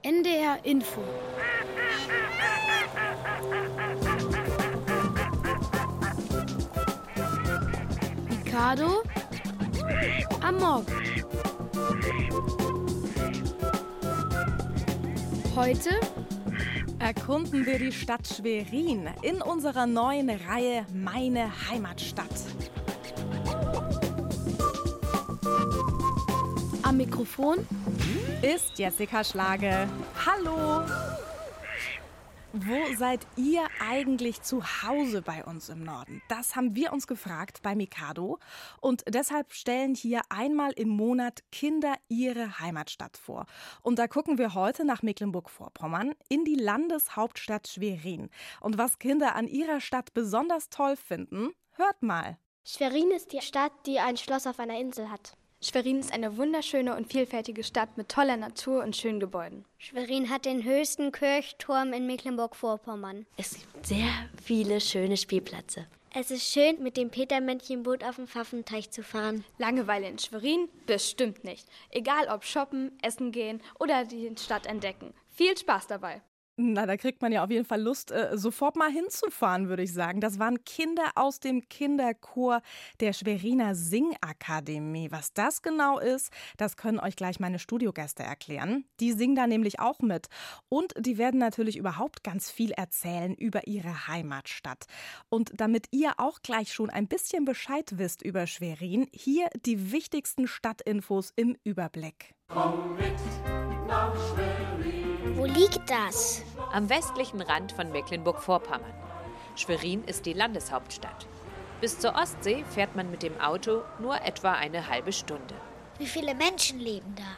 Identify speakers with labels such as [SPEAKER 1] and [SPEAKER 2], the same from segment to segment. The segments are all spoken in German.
[SPEAKER 1] NDR Info. Mikado am Morgen. Heute
[SPEAKER 2] erkunden wir die Stadt Schwerin in unserer neuen Reihe Meine Heimatstadt.
[SPEAKER 1] am Mikrofon
[SPEAKER 2] Ist Jessica Schlage. Hallo! Wo seid ihr eigentlich zu Hause bei uns im Norden? Das haben wir uns gefragt bei Mikado. Und deshalb stellen hier einmal im Monat Kinder ihre Heimatstadt vor. Und da gucken wir heute nach Mecklenburg-Vorpommern in die Landeshauptstadt Schwerin. Und was Kinder an ihrer Stadt besonders toll finden, hört mal.
[SPEAKER 3] Schwerin ist die Stadt, die ein Schloss auf einer Insel hat.
[SPEAKER 4] Schwerin ist eine wunderschöne und vielfältige Stadt mit toller Natur und schönen Gebäuden.
[SPEAKER 5] Schwerin hat den höchsten Kirchturm in Mecklenburg-Vorpommern.
[SPEAKER 6] Es gibt sehr viele schöne Spielplätze.
[SPEAKER 5] Es ist schön, mit dem Petermännchenboot auf dem Pfaffenteich zu fahren.
[SPEAKER 4] Langeweile in Schwerin? Bestimmt nicht. Egal ob shoppen, essen gehen oder die Stadt entdecken. Viel Spaß dabei.
[SPEAKER 2] Na, da kriegt man ja auf jeden Fall Lust, sofort mal hinzufahren, würde ich sagen. Das waren Kinder aus dem Kinderchor der Schweriner Singakademie. Was das genau ist, das können euch gleich meine Studiogäste erklären. Die singen da nämlich auch mit. Und die werden natürlich überhaupt ganz viel erzählen über ihre Heimatstadt. Und damit ihr auch gleich schon ein bisschen Bescheid wisst über Schwerin, hier die wichtigsten Stadtinfos im Überblick.
[SPEAKER 7] Komm mit nach Schwerin.
[SPEAKER 5] Wo liegt das?
[SPEAKER 8] Am westlichen Rand von Mecklenburg-Vorpommern. Schwerin ist die Landeshauptstadt. Bis zur Ostsee fährt man mit dem Auto nur etwa eine halbe Stunde.
[SPEAKER 5] Wie viele Menschen leben da?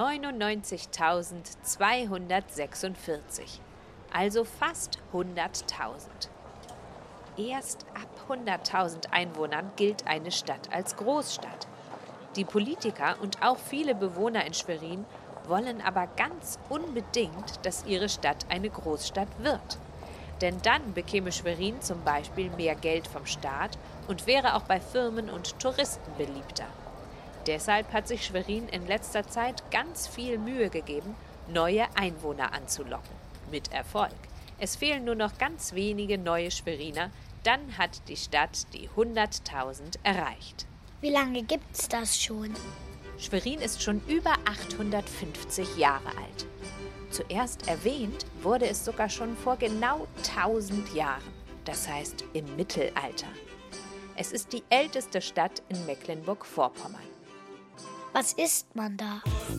[SPEAKER 8] 99.246, also fast 100.000. Erst ab 100.000 Einwohnern gilt eine Stadt als Großstadt. Die Politiker und auch viele Bewohner in Schwerin wollen aber ganz unbedingt, dass ihre Stadt eine Großstadt wird. Denn dann bekäme Schwerin zum Beispiel mehr Geld vom Staat und wäre auch bei Firmen und Touristen beliebter. Deshalb hat sich Schwerin in letzter Zeit ganz viel Mühe gegeben, neue Einwohner anzulocken. Mit Erfolg. Es fehlen nur noch ganz wenige neue Schweriner, dann hat die Stadt die 100.000 erreicht.
[SPEAKER 5] Wie lange gibt's das schon?
[SPEAKER 8] Schwerin ist schon über 850 Jahre alt. Zuerst erwähnt wurde es sogar schon vor genau 1000 Jahren, das heißt im Mittelalter. Es ist die älteste Stadt in Mecklenburg-Vorpommern.
[SPEAKER 5] Was isst man da?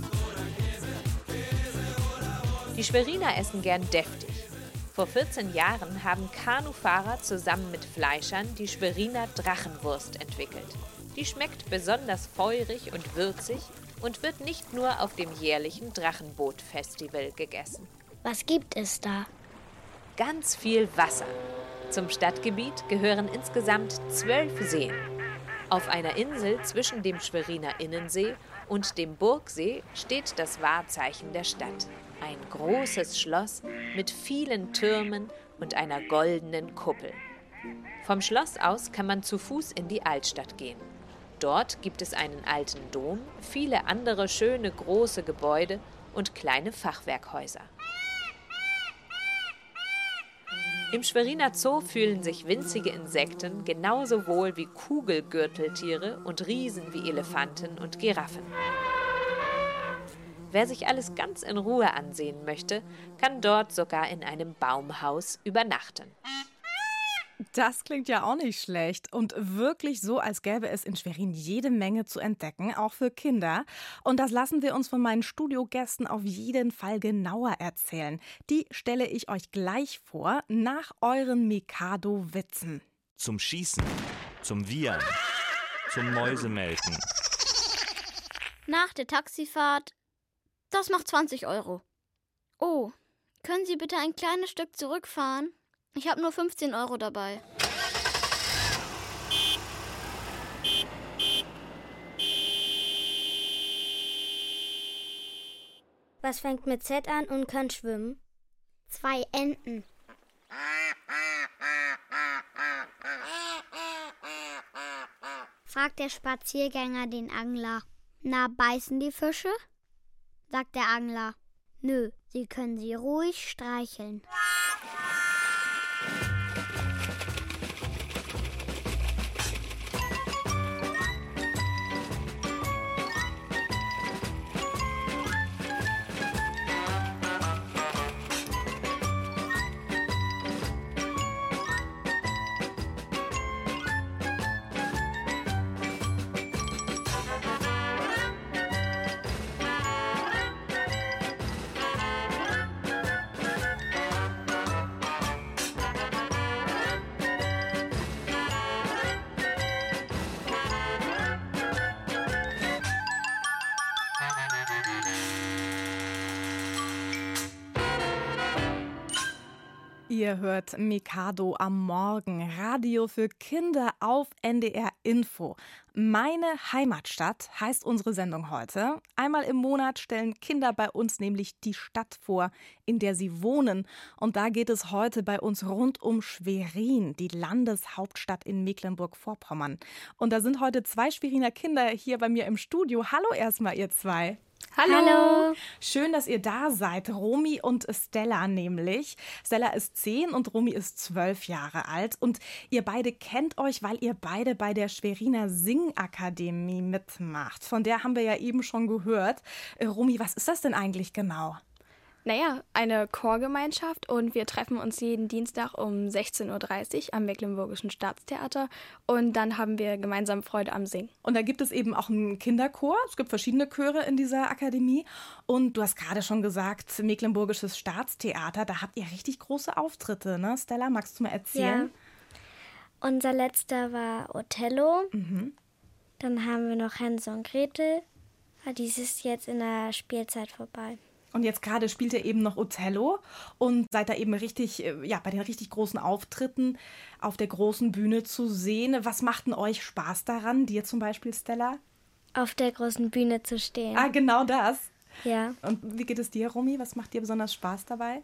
[SPEAKER 8] Die Schweriner essen gern deftig. Vor 14 Jahren haben Kanufahrer zusammen mit Fleischern die Schweriner Drachenwurst entwickelt. Die schmeckt besonders feurig und würzig und wird nicht nur auf dem jährlichen Drachenboot-Festival gegessen.
[SPEAKER 5] Was gibt es da?
[SPEAKER 8] Ganz viel Wasser. Zum Stadtgebiet gehören insgesamt 12 Seen. Auf einer Insel zwischen dem Schweriner Innensee und dem Burgsee steht das Wahrzeichen der Stadt. Ein großes Schloss mit vielen Türmen und einer goldenen Kuppel. Vom Schloss aus kann man zu Fuß in die Altstadt gehen. Dort gibt es einen alten Dom, viele andere schöne große Gebäude und kleine Fachwerkhäuser. Im Schweriner Zoo fühlen sich winzige Insekten genauso wohl wie Kugelgürteltiere und Riesen wie Elefanten und Giraffen. Wer sich alles ganz in Ruhe ansehen möchte, kann dort sogar in einem Baumhaus übernachten.
[SPEAKER 2] Das klingt ja auch nicht schlecht und wirklich so, als gäbe es in Schwerin jede Menge zu entdecken, auch für Kinder. Und das lassen wir uns von meinen Studiogästen auf jeden Fall genauer erzählen. Die stelle ich euch gleich vor, nach euren Mikado-Witzen.
[SPEAKER 9] Zum Schießen, zum Wiehern, zum Mäusemelken.
[SPEAKER 3] Nach der Taxifahrt, das macht 20 Euro. Oh, können Sie bitte ein kleines Stück zurückfahren? Ich habe nur 15 Euro dabei.
[SPEAKER 5] Was fängt mit Z an und kann schwimmen? 2 Enten. Fragt der Spaziergänger den Angler. Na, beißen die Fische? Sagt der Angler. Nö, Sie können sie ruhig streicheln.
[SPEAKER 2] Ihr hört Mikado am Morgen, Radio für Kinder auf NDR Info. Meine Heimatstadt heißt unsere Sendung heute. Einmal im Monat stellen Kinder bei uns nämlich die Stadt vor, in der sie wohnen. Und da geht es heute bei uns rund um Schwerin, die Landeshauptstadt in Mecklenburg-Vorpommern. Und da sind heute 2 Schweriner Kinder hier bei mir im Studio. Hallo erstmal, ihr 2.
[SPEAKER 4] Hallo.
[SPEAKER 2] Schön, dass ihr da seid. Romy und Stella nämlich. Stella ist 10 und Romy ist 12 Jahre alt. Und ihr beide kennt euch, weil ihr beide bei der Schweriner Singakademie mitmacht. Von der haben wir ja eben schon gehört. Romy, was ist das denn eigentlich genau?
[SPEAKER 4] Naja, eine Chorgemeinschaft und wir treffen uns jeden Dienstag um 16:30 Uhr am Mecklenburgischen Staatstheater und dann haben wir gemeinsam Freude am Singen.
[SPEAKER 2] Und da gibt es eben auch einen Kinderchor. Es gibt verschiedene Chöre in dieser Akademie. Und du hast gerade schon gesagt, Mecklenburgisches Staatstheater, da habt ihr richtig große Auftritte, ne? Stella, magst du mal erzählen?
[SPEAKER 5] Ja. Unser letzter war Othello. Dann haben wir noch Hänsel und Gretel. Dies ist jetzt in der Spielzeit vorbei.
[SPEAKER 2] Und jetzt gerade spielt ihr eben noch Othello und seid da eben richtig, bei den richtig großen Auftritten auf der großen Bühne zu sehen. Was macht denn euch Spaß daran, dir zum Beispiel, Stella?
[SPEAKER 5] Auf der großen Bühne zu stehen.
[SPEAKER 2] Ah, genau das.
[SPEAKER 5] Ja.
[SPEAKER 2] Und wie geht es dir, Romy? Was macht dir besonders Spaß dabei?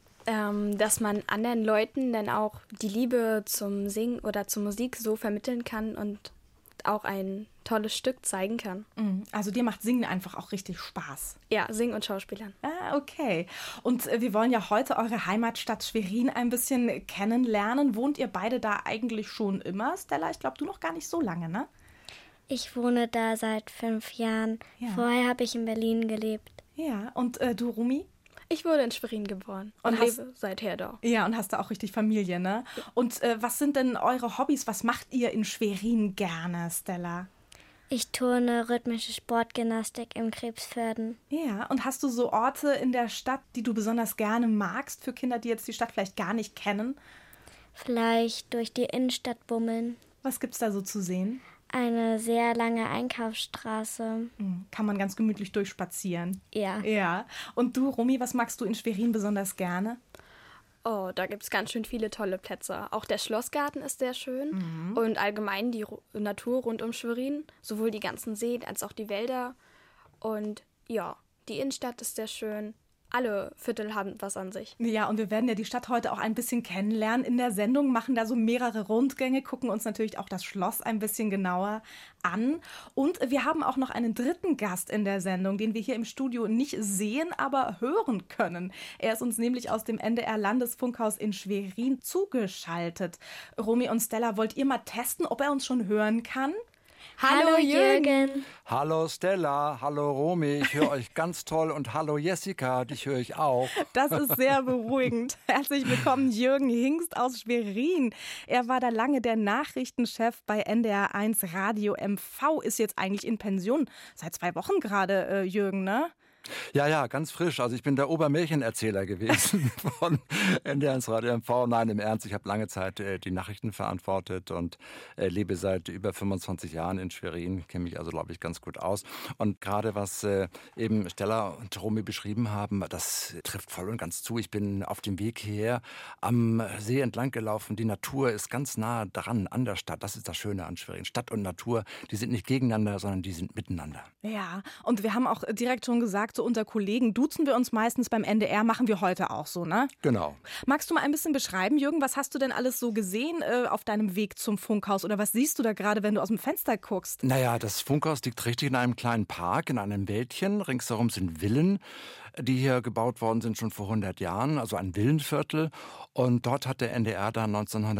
[SPEAKER 4] Dass man anderen Leuten dann auch die Liebe zum Singen oder zur Musik so vermitteln kann und auch ein tolles Stück zeigen kann.
[SPEAKER 2] Also dir macht Singen einfach auch richtig Spaß.
[SPEAKER 4] Ja, Singen und Schauspielern.
[SPEAKER 2] Ah, okay. Und wir wollen ja heute eure Heimatstadt Schwerin ein bisschen kennenlernen. Wohnt ihr beide da eigentlich schon immer? Stella, ich glaube, du noch gar nicht so lange, ne?
[SPEAKER 5] Ich wohne da seit 5 Jahren.
[SPEAKER 2] Ja.
[SPEAKER 5] Vorher habe ich in Berlin gelebt.
[SPEAKER 2] Ja, und du, Romy?
[SPEAKER 4] Ich wurde in Schwerin geboren und lebe seither da.
[SPEAKER 2] Ja, und hast da auch richtig Familie, ne? Ja. Und was sind denn eure Hobbys? Was macht ihr in Schwerin gerne, Stella?
[SPEAKER 5] Ich turne rhythmische Sportgymnastik im Krebsförden.
[SPEAKER 2] Ja, und hast du so Orte in der Stadt, die du besonders gerne magst, für Kinder, die jetzt die Stadt vielleicht gar nicht kennen?
[SPEAKER 5] Vielleicht durch die Innenstadt bummeln.
[SPEAKER 2] Was gibt's da so zu sehen?
[SPEAKER 5] Eine sehr lange Einkaufsstraße.
[SPEAKER 2] Kann man ganz gemütlich durchspazieren.
[SPEAKER 5] Ja.
[SPEAKER 2] Ja. Und du, Romy, was magst du in Schwerin besonders gerne?
[SPEAKER 4] Oh, da gibt es ganz schön viele tolle Plätze. Auch der Schlossgarten ist sehr schön und allgemein die Natur rund um Schwerin, sowohl die ganzen Seen als auch die Wälder. Und ja, die Innenstadt ist sehr schön. Alle Viertel haben was an sich.
[SPEAKER 2] Ja, und wir werden ja die Stadt heute auch ein bisschen kennenlernen in der Sendung, machen da so mehrere Rundgänge, gucken uns natürlich auch das Schloss ein bisschen genauer an. Und wir haben auch noch einen dritten Gast in der Sendung, den wir hier im Studio nicht sehen, aber hören können. Er ist uns nämlich aus dem NDR-Landesfunkhaus in Schwerin zugeschaltet. Romy und Stella, wollt ihr mal testen, ob er uns schon hören kann?
[SPEAKER 5] Hallo Jürgen.
[SPEAKER 10] Hallo Stella, hallo Romy, ich höre euch ganz toll und hallo Jessica, dich höre ich auch.
[SPEAKER 2] Das ist sehr beruhigend. Herzlich willkommen Jürgen Hingst aus Schwerin. Er war da lange der Nachrichtenchef bei NDR1 Radio MV, ist jetzt eigentlich in Pension. Seit 2 Wochen gerade, Jürgen, ne?
[SPEAKER 10] Ja, ganz frisch. Also ich bin der Obermärchenerzähler gewesen von NDR1 Radio MV. Nein, im Ernst, ich habe lange Zeit die Nachrichten verantwortet und lebe seit über 25 Jahren in Schwerin. Kenne mich also, glaube ich, ganz gut aus. Und gerade was eben Stella und Romy beschrieben haben, das trifft voll und ganz zu. Ich bin auf dem Weg hierher am See entlang gelaufen. Die Natur ist ganz nah dran an der Stadt. Das ist das Schöne an Schwerin. Stadt und Natur, die sind nicht gegeneinander, sondern die sind miteinander.
[SPEAKER 2] Ja, und wir haben auch direkt schon gesagt, so unter Kollegen duzen wir uns meistens beim NDR, machen wir heute auch so, ne?
[SPEAKER 10] Genau.
[SPEAKER 2] Magst du mal ein bisschen beschreiben, Jürgen, was hast du denn alles so gesehen auf deinem Weg zum Funkhaus oder was siehst du da gerade, wenn du aus dem Fenster guckst?
[SPEAKER 10] Naja, das Funkhaus liegt richtig in einem kleinen Park, in einem Wäldchen. Ringsherum sind Villen. die hier gebaut worden sind schon vor 100 Jahren, also ein Villenviertel. Und dort hat der NDR dann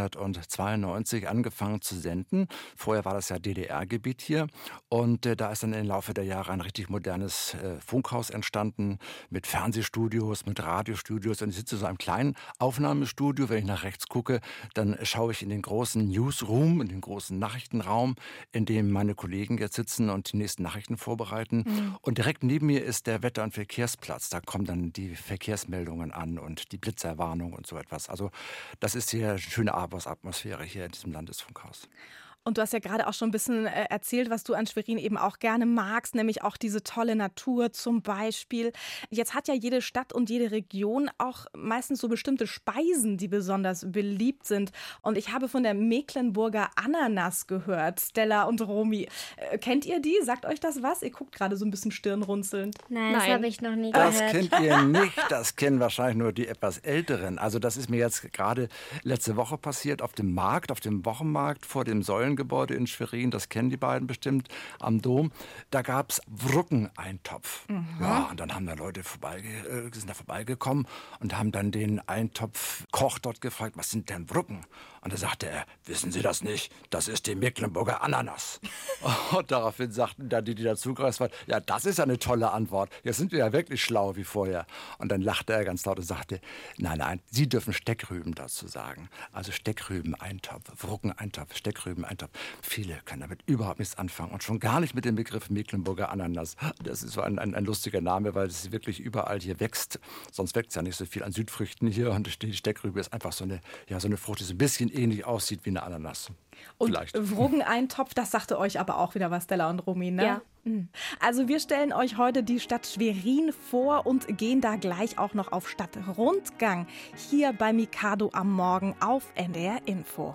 [SPEAKER 10] 1992 angefangen zu senden. Vorher war das ja DDR-Gebiet hier. Und da ist dann im Laufe der Jahre ein richtig modernes Funkhaus entstanden mit Fernsehstudios, mit Radiostudios. Und ich sitze in so einem kleinen Aufnahmestudio. Wenn ich nach rechts gucke, dann schaue ich in den großen Newsroom, in den großen Nachrichtenraum, in dem meine Kollegen jetzt sitzen und die nächsten Nachrichten vorbereiten. Und direkt neben mir ist der Wetter- und Verkehrsplatz. Da kommen dann die Verkehrsmeldungen an und die Blitzerwarnung und so etwas. Also das ist hier eine schöne Arbeitsatmosphäre hier in diesem Landesfunkhaus.
[SPEAKER 2] Und du hast ja gerade auch schon ein bisschen erzählt, was du an Schwerin eben auch gerne magst, nämlich auch diese tolle Natur zum Beispiel. Jetzt hat ja jede Stadt und jede Region auch meistens so bestimmte Speisen, die besonders beliebt sind. Und ich habe von der Mecklenburger Ananas gehört, Stella und Romy. Kennt ihr die? Sagt euch das was? Ihr guckt gerade so ein bisschen stirnrunzelnd.
[SPEAKER 5] Nein, das habe ich noch nie gehört.
[SPEAKER 10] Das kennt ihr nicht, das kennen wahrscheinlich nur die etwas Älteren. Also das ist mir jetzt gerade letzte Woche passiert auf dem Markt, auf dem Wochenmarkt vor dem Säulengebäude in Schwerin, das kennen die beiden bestimmt, am Dom. Da gab es Wruckeneintopf. Ja, und dann haben da Leute sind da vorbeigekommen und haben dann den Eintopfkoch dort gefragt, was sind denn Wrucken? Und da sagte er, wissen Sie das nicht? Das ist die Mecklenburger Ananas. Und daraufhin sagten dann die dazugereist waren, ja, das ist ja eine tolle Antwort. Jetzt sind wir ja wirklich schlau wie vorher. Und dann lachte er ganz laut und sagte, nein, Sie dürfen Steckrüben dazu sagen. Also Steckrübeneintopf, Wruckeneintopf, Steckrübeneintopf. Viele können damit überhaupt nichts anfangen und schon gar nicht mit dem Begriff Mecklenburger Ananas. Das ist so ein lustiger Name, weil es wirklich überall hier wächst. Sonst wächst ja nicht so viel an Südfrüchten hier. Und die Steckrübe ist einfach so eine Frucht, die so ein bisschen ähnlich aussieht wie eine Ananas.
[SPEAKER 2] Und
[SPEAKER 10] vielleicht.
[SPEAKER 2] Wruckeneintopf, das sagte euch aber auch wieder was, Stella und Romy, ne?
[SPEAKER 4] Ja.
[SPEAKER 2] Also wir stellen euch heute die Stadt Schwerin vor und gehen da gleich auch noch auf Stadtrundgang. Hier bei Mikado am Morgen auf NDR Info.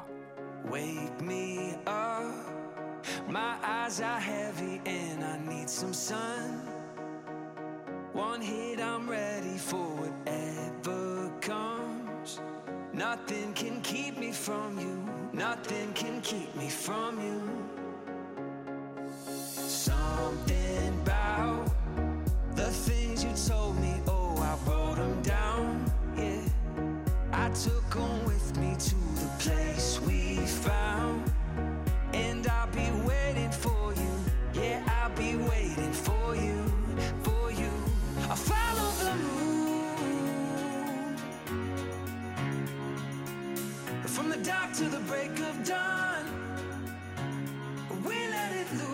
[SPEAKER 11] Wake me up, my eyes are heavy and I need some sun. One hit, I'm ready for whatever comes. Nothing can keep me from you, nothing can keep me from you. Something about the things you told me, oh, I wrote them down, yeah. I took them with me to the place we found. And I'll be waiting for you, yeah, I'll be waiting for you, for you. I'll follow the moon from the dark to the break of dawn. We let it loose.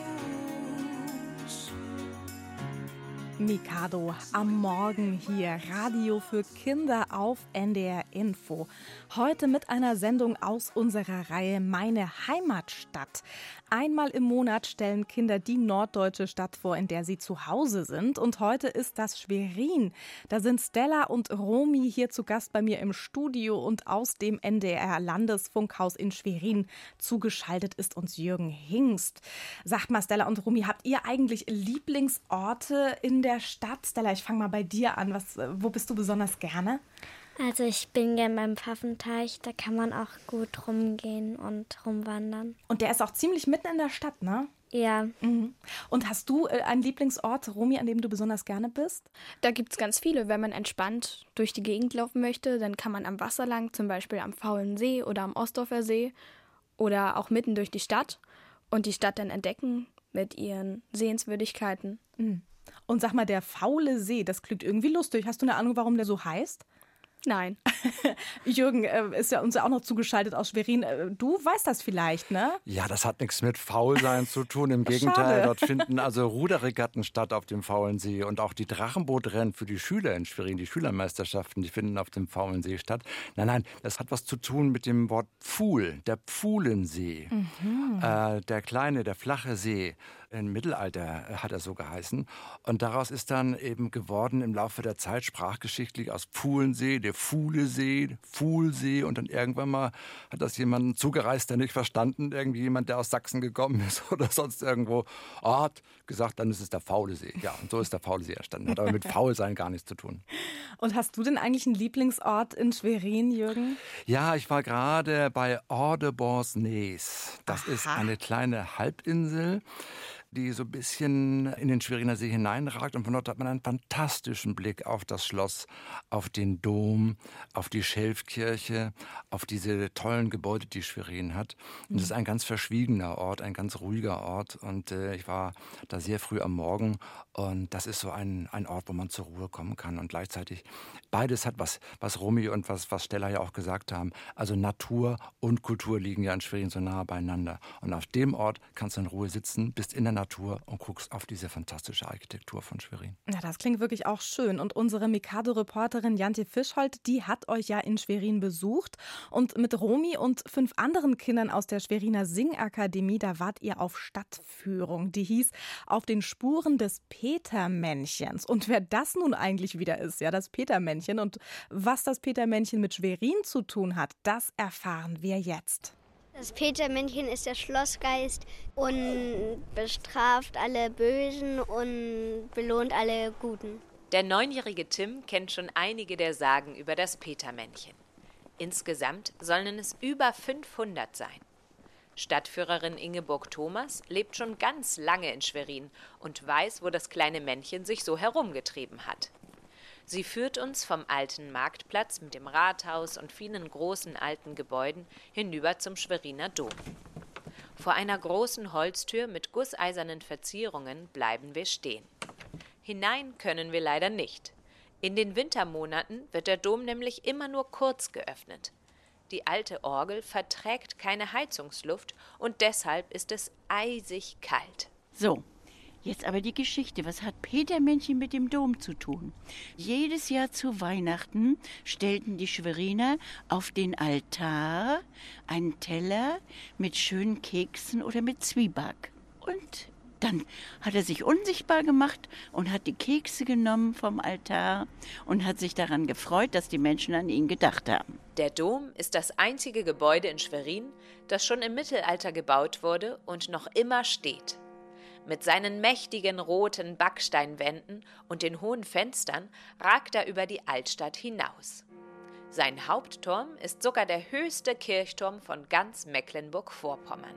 [SPEAKER 2] Mikado am Morgen hier, Radio für Kinder auf NDR Info. Heute mit einer Sendung aus unserer Reihe Meine Heimatstadt. Einmal im Monat stellen Kinder die norddeutsche Stadt vor, in der sie zu Hause sind. Und heute ist das Schwerin. Da sind Stella und Romy hier zu Gast bei mir im Studio und aus dem NDR Landesfunkhaus in Schwerin zugeschaltet ist uns Jürgen Hingst. Sagt mal, Stella und Romy, habt ihr eigentlich Lieblingsorte in der Stadt? Stella, ich fange mal bei dir an. Wo bist du besonders gerne?
[SPEAKER 5] Also ich bin gern beim Pfaffenteich, da kann man auch gut rumgehen und rumwandern.
[SPEAKER 2] Und der ist auch ziemlich mitten in der Stadt, ne?
[SPEAKER 5] Ja.
[SPEAKER 2] Mhm. Und hast du einen Lieblingsort, Romy, an dem du besonders gerne bist?
[SPEAKER 4] Da gibt es ganz viele. Wenn man entspannt durch die Gegend laufen möchte, dann kann man am Wasser lang, zum Beispiel am Faulen See oder am Ostdorfer See oder auch mitten durch die Stadt und die Stadt dann entdecken mit ihren Sehenswürdigkeiten.
[SPEAKER 2] Mhm. Und sag mal, der Faule See, das klingt irgendwie lustig. Hast du eine Ahnung, warum der so heißt?
[SPEAKER 4] Nein.
[SPEAKER 2] Jürgen ist ja uns auch noch zugeschaltet aus Schwerin. Du weißt das vielleicht, ne?
[SPEAKER 10] Ja, das hat nichts mit Faulsein zu tun. Im Gegenteil,
[SPEAKER 2] Schade.
[SPEAKER 10] dort finden also Ruderregatten statt auf dem Faulen See. Und auch die Drachenbootrennen für die Schüler in Schwerin, die Schülermeisterschaften, die finden auf dem Faulen See statt. Nein, das hat was zu tun mit dem Wort Pfuhl, der Pfuhlensee. Der kleine, der flache See. Im Mittelalter hat er so geheißen. Und daraus ist dann eben geworden im Laufe der Zeit sprachgeschichtlich aus Pfuhlensee, der Fuhlesee, Fuhlsee. Und dann irgendwann mal hat das jemand zugereist, der nicht verstanden, irgendwie jemand, der aus Sachsen gekommen ist oder sonst irgendwo, hat gesagt, dann ist es der Faulesee. Ja, und so ist der Faulesee entstanden. Hat aber mit Faulsein gar nichts zu tun.
[SPEAKER 2] Und hast du denn eigentlich einen Lieblingsort in Schwerin, Jürgen?
[SPEAKER 10] Ja, ich war gerade bei Ordeborsnees. Das ist eine kleine Halbinsel. die so ein bisschen in den Schweriner See hineinragt. Und von dort hat man einen fantastischen Blick auf das Schloss, auf den Dom, auf die Schelfkirche, auf diese tollen Gebäude, die Schwerin hat. Und es ist ein ganz verschwiegener Ort, ein ganz ruhiger Ort. Und ich war da sehr früh am Morgen. Und das ist so ein Ort, wo man zur Ruhe kommen kann. Und gleichzeitig beides hat, was Romy und was Stella ja auch gesagt haben. Also Natur und Kultur liegen ja in Schwerin so nah beieinander. Und auf dem Ort kannst du in Ruhe sitzen, bist in der Natur und guckst auf diese fantastische Architektur von Schwerin.
[SPEAKER 2] Ja, das klingt wirklich auch schön. Und unsere Mikado-Reporterin Jantje Fischholt, die hat euch ja in Schwerin besucht. Und mit Romy und 5 anderen Kindern aus der Schweriner Singakademie, da wart ihr auf Stadtführung. Die hieß Auf den Spuren des Petermännchens. Und wer das nun eigentlich wieder ist, ja, das Petermännchen und was das Petermännchen mit Schwerin zu tun hat, das erfahren wir jetzt.
[SPEAKER 5] Das Petermännchen ist der Schlossgeist und bestraft alle Bösen und belohnt alle Guten.
[SPEAKER 8] Der 9-jährige Tim kennt schon einige der Sagen über das Petermännchen. Insgesamt sollen es über 500 sein. Stadtführerin Ingeborg Thomas lebt schon ganz lange in Schwerin und weiß, wo das kleine Männchen sich so herumgetrieben hat. Sie führt uns vom alten Marktplatz mit dem Rathaus und vielen großen alten Gebäuden hinüber zum Schweriner Dom. Vor einer großen Holztür mit gusseisernen Verzierungen bleiben wir stehen. Hinein können wir leider nicht. In den Wintermonaten wird der Dom nämlich immer nur kurz geöffnet. Die alte Orgel verträgt keine Heizungsluft und deshalb ist es eisig kalt.
[SPEAKER 12] So. Jetzt aber die Geschichte. Was hat Petermännchen mit dem Dom zu tun? Jedes Jahr zu Weihnachten stellten die Schweriner auf den Altar einen Teller mit schönen Keksen oder mit Zwieback. Und dann hat er sich unsichtbar gemacht und hat die Kekse genommen vom Altar und hat sich daran gefreut, dass die Menschen an ihn gedacht haben.
[SPEAKER 8] Der Dom ist das einzige Gebäude in Schwerin, das schon im Mittelalter gebaut wurde und noch immer steht. Mit seinen mächtigen roten Backsteinwänden und den hohen Fenstern ragt er über die Altstadt hinaus. Sein Hauptturm ist sogar der höchste Kirchturm von ganz Mecklenburg-Vorpommern.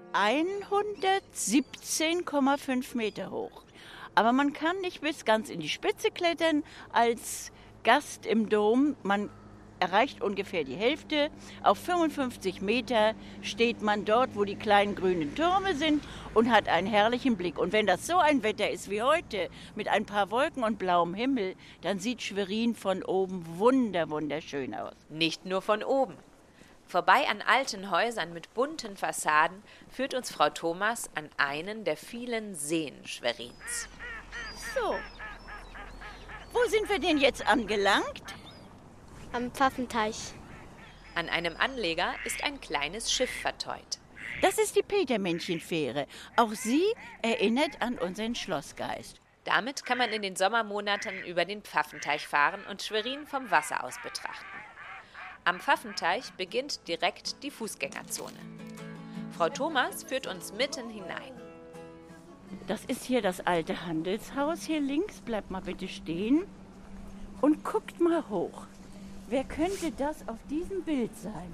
[SPEAKER 12] 117,5 Meter hoch. Aber man kann nicht bis ganz in die Spitze klettern als Gast im Dom. Man erreicht ungefähr die Hälfte. Auf 55 Meter steht man dort, wo die kleinen grünen Türme sind und hat einen herrlichen Blick. Und wenn das so ein Wetter ist wie heute, mit ein paar Wolken und blauem Himmel, dann sieht Schwerin von oben wunderschön aus.
[SPEAKER 8] Nicht nur von oben. Vorbei an alten Häusern mit bunten Fassaden führt uns Frau Thomas an einen der vielen Seen Schwerins.
[SPEAKER 12] So, wo sind wir denn jetzt angelangt?
[SPEAKER 5] Am Pfaffenteich.
[SPEAKER 8] An einem Anleger ist ein kleines Schiff verteut.
[SPEAKER 12] Das ist die Petermännchen-Fähre. Auch sie erinnert an unseren Schlossgeist.
[SPEAKER 8] Damit kann man in den Sommermonaten über den Pfaffenteich fahren und Schwerin vom Wasser aus betrachten. Am Pfaffenteich beginnt direkt die Fußgängerzone. Frau Thomas führt uns mitten hinein.
[SPEAKER 12] Das ist hier das alte Handelshaus. Hier links, bleibt mal bitte stehen und guckt mal hoch. Wer könnte das auf diesem Bild sein?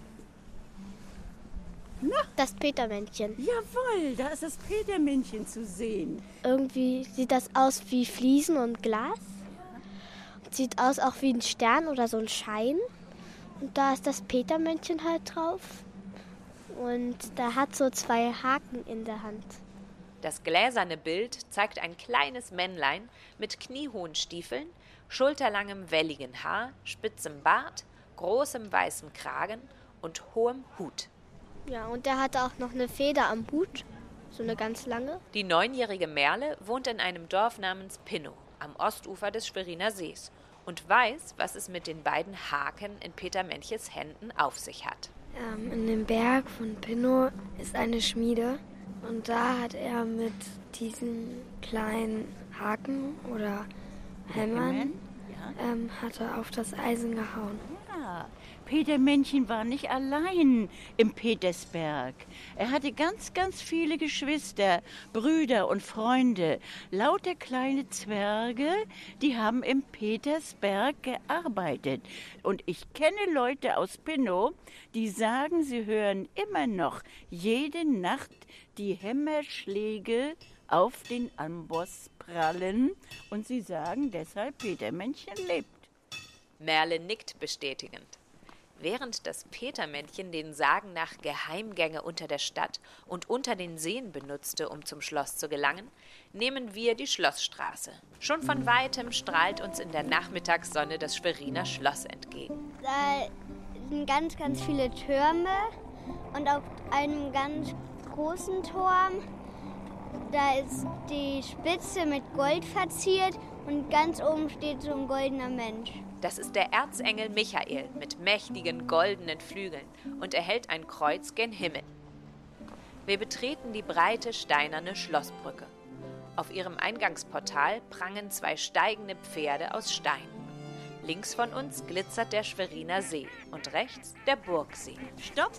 [SPEAKER 5] Na? Das Petermännchen.
[SPEAKER 12] Jawohl, da ist das Petermännchen zu sehen.
[SPEAKER 5] Irgendwie sieht das aus wie Fliesen und Glas. Sieht aus auch wie ein Stern oder so ein Schein. Und da ist das Petermännchen halt drauf. Und da hat so 2 Haken in der Hand.
[SPEAKER 8] Das gläserne Bild zeigt ein kleines Männlein mit kniehohen Stiefeln, schulterlangem welligen Haar, spitzem Bart, großem weißem Kragen und hohem Hut.
[SPEAKER 5] Ja, und der hatte auch noch eine Feder am Hut, so eine ganz lange.
[SPEAKER 8] Die 9-jährige Merle wohnt in einem Dorf namens Pinnow am Ostufer des Schweriner Sees und weiß, was es mit den beiden Haken in Petermännchens Händen auf sich hat.
[SPEAKER 13] In dem Berg von Pinnow ist eine Schmiede und da hat er mit diesen kleinen Haken oder Hämmern hat er auf das Eisen gehauen.
[SPEAKER 12] Ja, Petermännchen war nicht allein im Petersberg. Er hatte ganz viele Geschwister, Brüder und Freunde. Lauter kleine Zwerge, die haben im Petersberg gearbeitet. Und ich kenne Leute aus Pinnow, die sagen, sie hören immer noch jede Nacht die Hämmerschläge auf den Amboss prallen und sie sagen deshalb, Petermännchen lebt.
[SPEAKER 8] Merle nickt bestätigend. Während das Petermännchen den Sagen nach Geheimgänge unter der Stadt und unter den Seen benutzte, um zum Schloss zu gelangen, nehmen wir die Schlossstraße. Schon von Weitem strahlt uns in der Nachmittagssonne das Schweriner Schloss entgegen.
[SPEAKER 5] Da sind ganz, ganz viele Türme und auf einem ganz großen Turm, da ist die Spitze mit Gold verziert und ganz oben steht so ein goldener Mensch.
[SPEAKER 8] Das ist der Erzengel Michael mit mächtigen goldenen Flügeln und er hält ein Kreuz gen Himmel. Wir betreten die breite steinerne Schlossbrücke. Auf ihrem Eingangsportal prangen 2 steigende Pferde aus Stein. Links von uns glitzert der Schweriner See und rechts der Burgsee.
[SPEAKER 12] Stopp!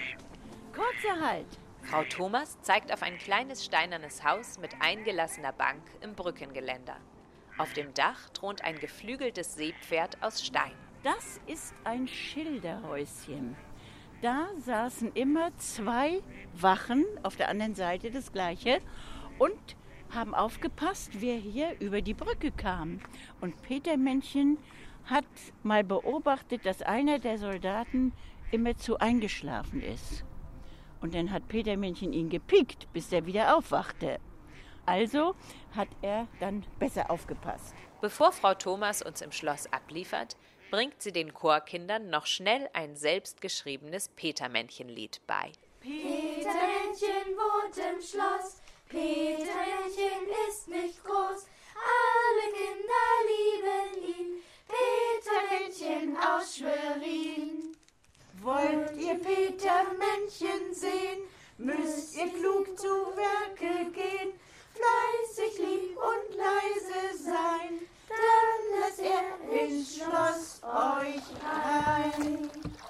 [SPEAKER 12] Kurzer Halt!
[SPEAKER 8] Frau Thomas zeigt auf ein kleines steinernes Haus mit eingelassener Bank im Brückengeländer. Auf dem Dach thront ein geflügeltes Seepferd aus Stein.
[SPEAKER 12] Das ist ein Schilderhäuschen. Da saßen immer 2 Wachen auf der anderen Seite das Gleiche und haben aufgepasst, wer hier über die Brücke kam. Und Petermännchen hat mal beobachtet, dass einer der Soldaten immerzu eingeschlafen ist. Und dann hat Petermännchen ihn gepiekt, bis er wieder aufwachte. Also hat er dann besser aufgepasst.
[SPEAKER 8] Bevor Frau Thomas uns im Schloss abliefert, bringt sie den Chorkindern noch schnell ein selbstgeschriebenes Petermännchen-Lied bei.
[SPEAKER 7] Petermännchen wohnt im Schloss, Petermännchen ist nicht groß, alle Kinder lieben ihn, Petermännchen aus Schwerin.
[SPEAKER 11] Wollt ihr Petermännchen sehen, müsst ihr klug zu Werke gehen, fleißig, lieb und leise sein, dann lässt er ins Schloss euch ein.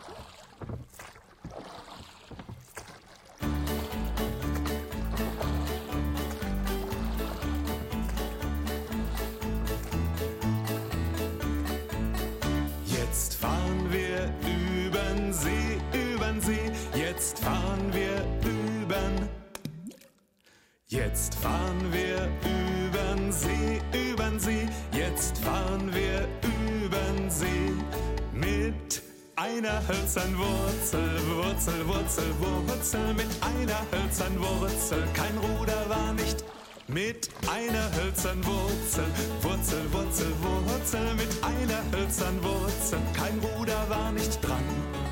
[SPEAKER 14] Jetzt fahren wir übern See, jetzt fahren wir Jetzt fahren wir übern See, jetzt fahren wir übern See. Mit einer hölzernen Wurzel, mit einer hölzernen Wurzel, kein Ruder war nicht. Mit einer hölzernen Wurzel, mit einer hölzernen Wurzel, kein Ruder war nicht dran.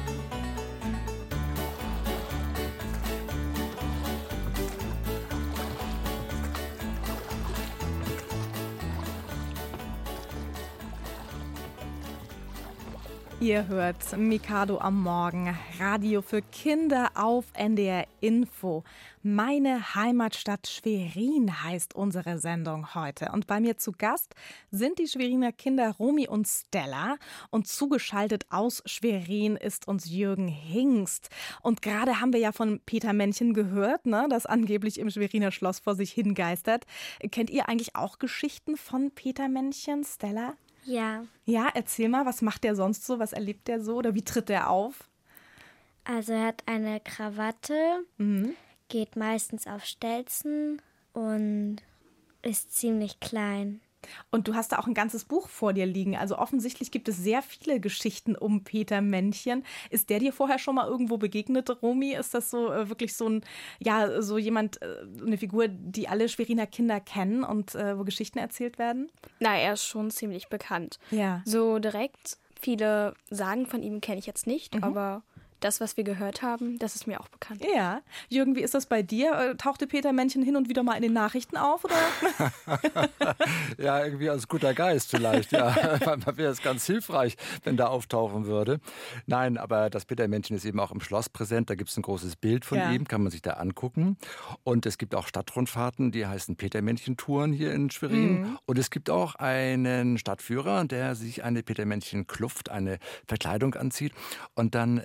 [SPEAKER 2] Ihr hört Mikado am Morgen, Radio für Kinder auf NDR Info. Meine Heimatstadt Schwerin heißt unsere Sendung heute. Und bei mir zu Gast sind die Schweriner Kinder Romy und Stella. Und zugeschaltet aus Schwerin ist uns Jürgen Hingst. Und gerade haben wir ja von Petermännchen gehört, ne, das angeblich im Schweriner Schloss vor sich hingeistert. Kennt ihr eigentlich auch Geschichten von Petermännchen, Stella?
[SPEAKER 5] Ja.
[SPEAKER 2] Ja, erzähl mal, was macht der sonst so? Was erlebt der so? Oder wie tritt der auf?
[SPEAKER 5] Also er hat eine Krawatte, geht meistens auf Stelzen und ist ziemlich klein.
[SPEAKER 2] Und du hast da auch ein ganzes Buch vor dir liegen. Also offensichtlich gibt es sehr viele Geschichten um Petermännchen. Ist der dir vorher schon mal irgendwo begegnet, Romy? Ist das so wirklich so ein, ja, so jemand, eine Figur, die alle Schweriner Kinder kennen und wo Geschichten erzählt werden?
[SPEAKER 4] Na, er ist schon ziemlich bekannt.
[SPEAKER 2] Ja.
[SPEAKER 4] So direkt, viele Sagen von ihm kenne ich jetzt nicht, aber das, was wir gehört haben, das ist mir auch bekannt.
[SPEAKER 2] Ja. Jürgen, wie ist das bei dir? Tauchte Petermännchen hin und wieder mal in den Nachrichten auf, oder?
[SPEAKER 10] Ja, irgendwie als guter Geist vielleicht, ja. Man wäre es ganz hilfreich, wenn da auftauchen würde. Nein, aber das Petermännchen ist eben auch im Schloss präsent. Da gibt es ein großes Bild von ihm, kann man sich da angucken. Und es gibt auch Stadtrundfahrten, die heißen Petermännchen-Touren hier in Schwerin. Und es gibt auch einen Stadtführer, der sich eine Petermännchen-Kluft, eine Verkleidung anzieht und dann mit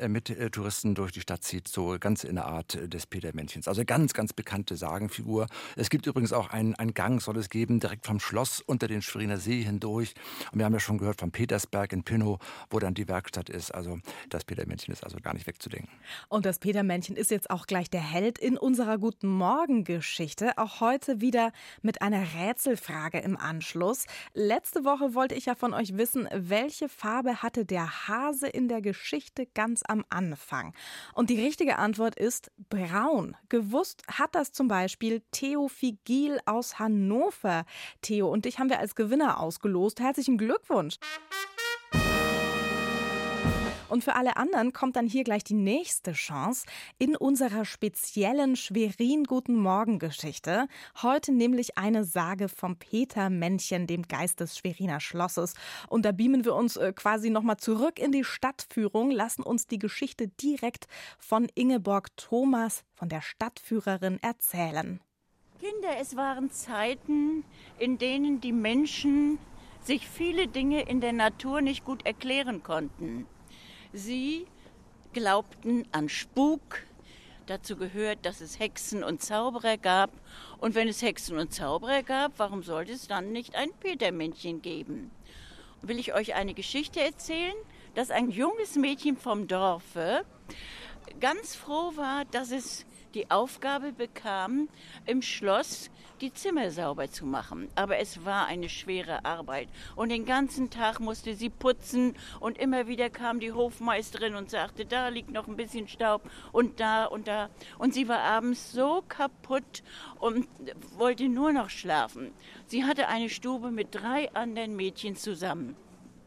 [SPEAKER 10] Touristen durch die Stadt zieht, so ganz in der Art des Petermännchens. Also ganz, ganz bekannte Sagenfigur. Es gibt übrigens auch einen Gang, soll es geben, direkt vom Schloss unter den Schweriner See hindurch. Und wir haben ja schon gehört vom Petersberg in Pinnow, wo dann die Werkstatt ist. Also das Petermännchen ist also gar nicht wegzudenken.
[SPEAKER 2] Und das Petermännchen ist jetzt auch gleich der Held in unserer Guten Morgen-Geschichte. Auch heute wieder mit einer Rätselfrage im Anschluss. Letzte Woche wollte ich ja von euch wissen, welche Farbe hatte der Hase in der Geschichte ganz am Anfang? Und die richtige Antwort ist braun. Gewusst hat das zum Beispiel Theo Figil aus Hannover. Theo und dich haben wir als Gewinner ausgelost. Herzlichen Glückwunsch! Und für alle anderen kommt dann hier gleich die nächste Chance in unserer speziellen Schwerin-Guten-Morgen-Geschichte. Heute nämlich eine Sage vom Petermännchen, dem Geist des Schweriner Schlosses. Und da beamen wir uns quasi nochmal zurück in die Stadtführung, lassen uns die Geschichte direkt von Ingeborg Thomas, von der Stadtführerin, erzählen.
[SPEAKER 12] Kinder, es waren Zeiten, in denen die Menschen sich viele Dinge in der Natur nicht gut erklären konnten. Sie glaubten an Spuk. Dazu gehört, dass es Hexen und Zauberer gab. Und wenn es Hexen und Zauberer gab, warum sollte es dann nicht ein Petermännchen geben? Will ich euch eine Geschichte erzählen, dass ein junges Mädchen vom Dorfe ganz froh war, dass es die Aufgabe bekam, im Schloss die Zimmer sauber zu machen. Aber es war eine schwere Arbeit. Und den ganzen Tag musste sie putzen und immer wieder kam die Hofmeisterin und sagte, da liegt noch ein bisschen Staub und da und da. Und sie war abends so kaputt und wollte nur noch schlafen. Sie hatte eine Stube mit 3 anderen Mädchen zusammen.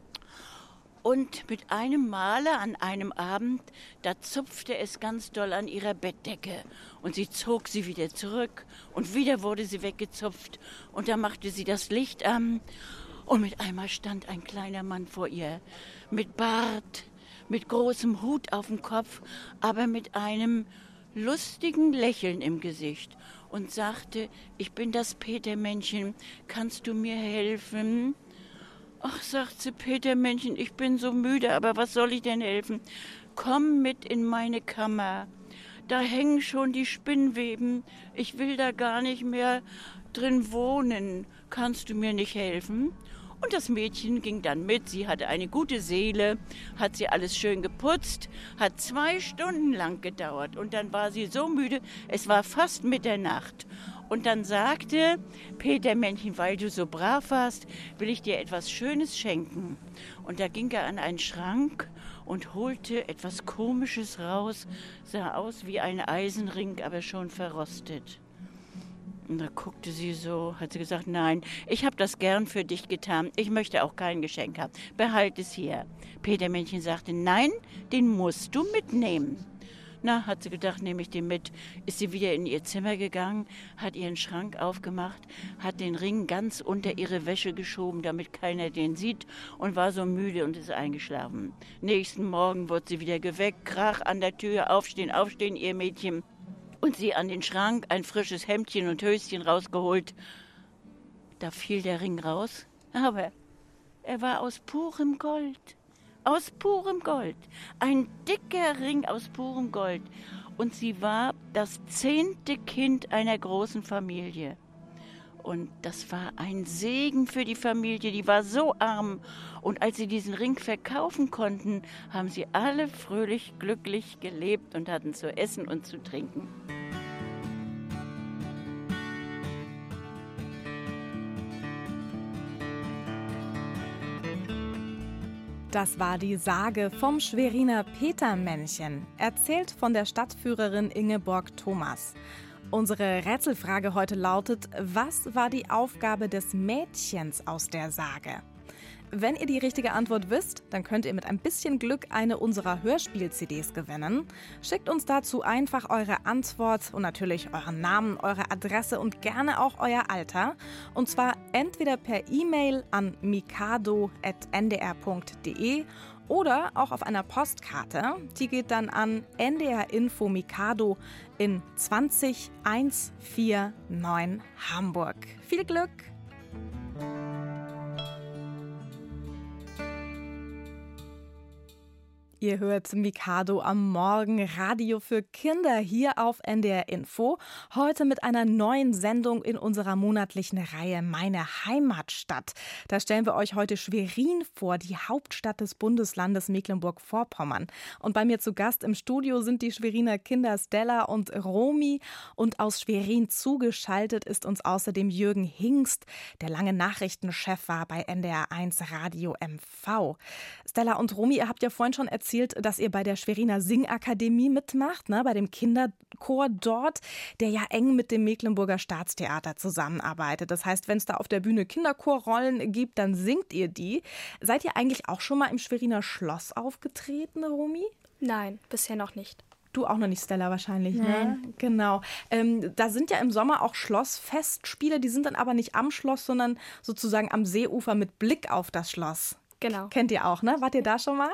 [SPEAKER 12] Und mit einem Male an einem Abend, da zupfte es ganz doll an ihrer Bettdecke. Und sie zog sie wieder zurück und wieder wurde sie weggezupft. Und da machte sie das Licht an und mit einmal stand ein kleiner Mann vor ihr. Mit Bart, mit großem Hut auf dem Kopf, aber mit einem lustigen Lächeln im Gesicht. Und sagte, ich bin das Petermännchen, kannst du mir helfen? Ach, sagt sie, Petermännchen, ich bin so müde, aber was soll ich denn helfen? Komm mit in meine Kammer. Da hängen schon die Spinnweben. Ich will da gar nicht mehr drin wohnen. Kannst du mir nicht helfen? Und das Mädchen ging dann mit. Sie hatte eine gute Seele, hat sie alles schön geputzt, hat 2 Stunden lang gedauert. Und dann war sie so müde, es war fast Mitternacht. Und dann sagte Petermännchen, weil du so brav warst, will ich dir etwas Schönes schenken. Und da ging er an einen Schrank und holte etwas Komisches raus, sah aus wie ein Eisenring, aber schon verrostet. Und da guckte sie so, hat sie gesagt, nein, ich habe das gern für dich getan, ich möchte auch kein Geschenk haben, behalt es hier. Petermännchen sagte, nein, den musst du mitnehmen. Na, hat sie gedacht, nehme ich den mit. Ist sie wieder in ihr Zimmer gegangen, hat ihren Schrank aufgemacht, hat den Ring ganz unter ihre Wäsche geschoben, damit keiner den sieht und war so müde und ist eingeschlafen. Nächsten Morgen wurde sie wieder geweckt, Krach an der Tür, aufstehen, aufstehen, ihr Mädchen. Und sie an den Schrank, ein frisches Hemdchen und Höschen rausgeholt. Da fiel der Ring raus, aber er war aus purem Gold. Aus purem Gold. Ein dicker Ring aus purem Gold. Und sie war das 10. Kind einer großen Familie. Und das war ein Segen für die Familie, die war so arm. Und als sie diesen Ring verkaufen konnten, haben sie alle fröhlich, glücklich gelebt und hatten zu essen und zu trinken.
[SPEAKER 2] Das war die Sage vom Schweriner Petermännchen, erzählt von der Stadtführerin Ingeborg Thomas. Unsere Rätselfrage heute lautet, was war die Aufgabe des Mädchens aus der Sage? Wenn ihr die richtige Antwort wisst, dann könnt ihr mit ein bisschen Glück eine unserer Hörspiel-CDs gewinnen. Schickt uns dazu einfach eure Antwort und natürlich euren Namen, eure Adresse und gerne auch euer Alter. Und zwar entweder per E-Mail an mikado@ndr.de oder auch auf einer Postkarte. Die geht dann an NDR Info Mikado in 20149 Hamburg. Viel Glück! Ihr hört Mikado am Morgen, Radio für Kinder hier auf NDR Info. Heute mit einer neuen Sendung in unserer monatlichen Reihe Meine Heimatstadt. Da stellen wir euch heute Schwerin vor, die Hauptstadt des Bundeslandes Mecklenburg-Vorpommern. Und bei mir zu Gast im Studio sind die Schweriner Kinder Stella und Romy. Und aus Schwerin zugeschaltet ist uns außerdem Jürgen Hingst, der lange Nachrichtenchef war bei NDR1 Radio MV. Stella und Romy, ihr habt ja vorhin schon erzählt, dass ihr bei der Schweriner Singakademie mitmacht, ne, bei dem Kinderchor dort, der ja eng mit dem Mecklenburger Staatstheater zusammenarbeitet. Das heißt, wenn es da auf der Bühne Kinderchorrollen gibt, dann singt ihr die. Seid ihr eigentlich auch schon mal im Schweriner Schloss aufgetreten, Romy?
[SPEAKER 4] Nein, bisher noch nicht.
[SPEAKER 2] Du auch noch nicht, Stella, wahrscheinlich,
[SPEAKER 5] Nein.
[SPEAKER 2] ne? Genau. Da sind ja im Sommer auch Schlossfestspiele, die sind dann aber nicht am Schloss, sondern sozusagen am Seeufer mit Blick auf das Schloss.
[SPEAKER 4] Genau.
[SPEAKER 2] Kennt ihr auch, ne? Wart ihr da schon mal?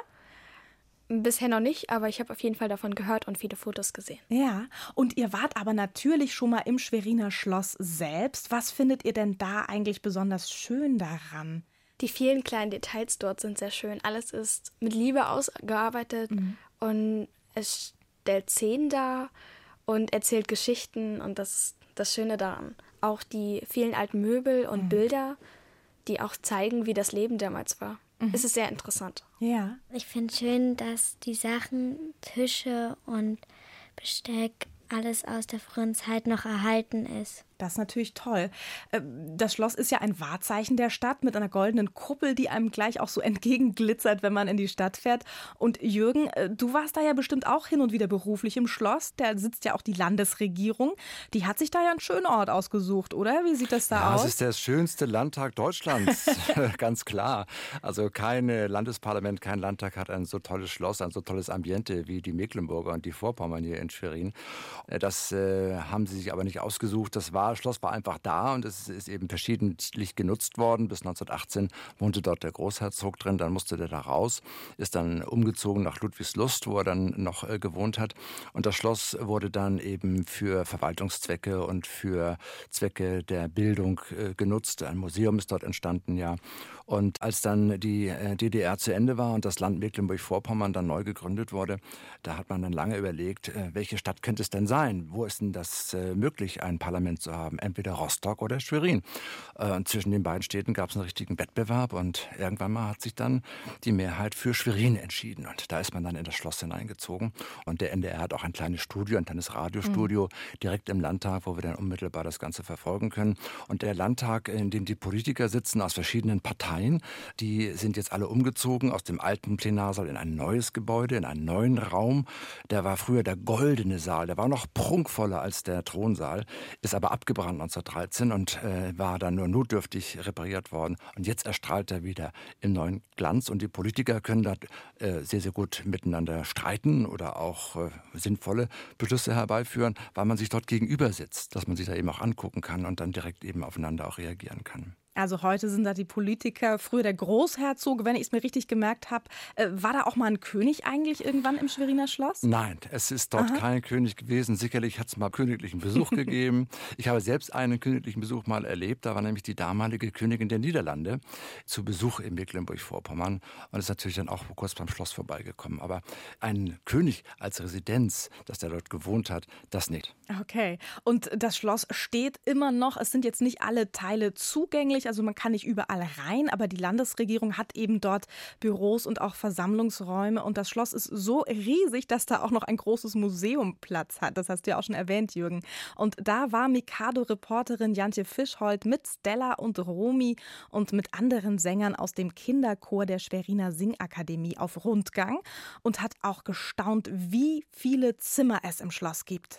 [SPEAKER 4] Bisher noch nicht, aber ich habe auf jeden Fall davon gehört und viele Fotos gesehen.
[SPEAKER 2] Ja, und ihr wart aber natürlich schon mal im Schweriner Schloss selbst. Was findet ihr denn da eigentlich besonders schön daran?
[SPEAKER 4] Die vielen kleinen Details dort sind sehr schön. Alles ist mit Liebe ausgearbeitet und es stellt Szenen dar und erzählt Geschichten und das ist das Schöne daran. Auch die vielen alten Möbel und Bilder, die auch zeigen, wie das Leben damals war. Es ist sehr interessant.
[SPEAKER 2] Ja.
[SPEAKER 5] Ich finde schön, dass die Sachen, Tische und Besteck, alles aus der frühen Zeit noch erhalten ist.
[SPEAKER 2] Das ist natürlich toll. Das Schloss ist ja ein Wahrzeichen der Stadt mit einer goldenen Kuppel, die einem gleich auch so entgegenglitzert, wenn man in die Stadt fährt. Und Jürgen, du warst da ja bestimmt auch hin und wieder beruflich im Schloss. Da sitzt ja auch die Landesregierung. Die hat sich da ja einen schönen Ort ausgesucht, oder? Wie sieht das da aus?
[SPEAKER 10] Das ist der schönste Landtag Deutschlands, ganz klar. Also kein Landesparlament, kein Landtag hat ein so tolles Schloss, ein so tolles Ambiente wie die Mecklenburger und die Vorpommern hier in Schwerin. Das haben sie sich aber nicht ausgesucht. Das Schloss war einfach da und es ist eben verschiedentlich genutzt worden. Bis 1918 wohnte dort der Großherzog drin, dann musste der da raus, ist dann umgezogen nach Ludwigslust, wo er dann noch gewohnt hat. Und das Schloss wurde dann eben für Verwaltungszwecke und für Zwecke der Bildung genutzt. Ein Museum ist dort entstanden, ja. Und als dann die DDR zu Ende war und das Land Mecklenburg-Vorpommern dann neu gegründet wurde, da hat man dann lange überlegt, welche Stadt könnte es denn sein? Wo ist denn das möglich, ein Parlament zu haben? Entweder Rostock oder Schwerin. Und zwischen den beiden Städten gab es einen richtigen Wettbewerb und irgendwann mal hat sich dann die Mehrheit für Schwerin entschieden. Und da ist man dann in das Schloss hineingezogen. Und der NDR hat auch ein kleines Studio, ein kleines Radiostudio direkt im Landtag, wo wir dann unmittelbar das Ganze verfolgen können. Und der Landtag, in dem die Politiker sitzen aus verschiedenen Parteien, die sind jetzt alle umgezogen aus dem alten Plenarsaal in ein neues Gebäude, in einen neuen Raum. Der war früher der goldene Saal, der war noch prunkvoller als der Thronsaal, ist aber abgebrannt 1913 und war dann nur notdürftig repariert worden. Und jetzt erstrahlt er wieder im neuen Glanz und die Politiker können da sehr, sehr gut miteinander streiten oder auch sinnvolle Beschlüsse herbeiführen, weil man sich dort gegenüber sitzt, dass man sich da eben auch angucken kann und dann direkt eben aufeinander auch reagieren kann.
[SPEAKER 2] Also heute sind da die Politiker, früher der Großherzog, wenn ich es mir richtig gemerkt habe. War da auch mal ein König eigentlich irgendwann im Schweriner Schloss?
[SPEAKER 10] Nein, es ist dort kein König gewesen. Sicherlich hat es mal königlichen Besuch gegeben. Ich habe selbst einen königlichen Besuch mal erlebt. Da war nämlich die damalige Königin der Niederlande zu Besuch in Mecklenburg-Vorpommern und ist natürlich dann auch kurz beim Schloss vorbeigekommen. Aber ein König als Residenz, dass der dort gewohnt hat, das nicht.
[SPEAKER 2] Okay. Und das Schloss steht immer noch. Es sind jetzt nicht alle Teile zugänglich. Also man kann nicht überall rein, aber die Landesregierung hat eben dort Büros und auch Versammlungsräume. Und das Schloss ist so riesig, dass da auch noch ein großes Museum Platz hat. Das hast du ja auch schon erwähnt, Jürgen. Und da war Mikado-Reporterin Jantje Fischhold mit Stella und Romy und mit anderen Sängern aus dem Kinderchor der Schweriner Singakademie auf Rundgang und hat auch gestaunt, wie viele Zimmer es im Schloss gibt.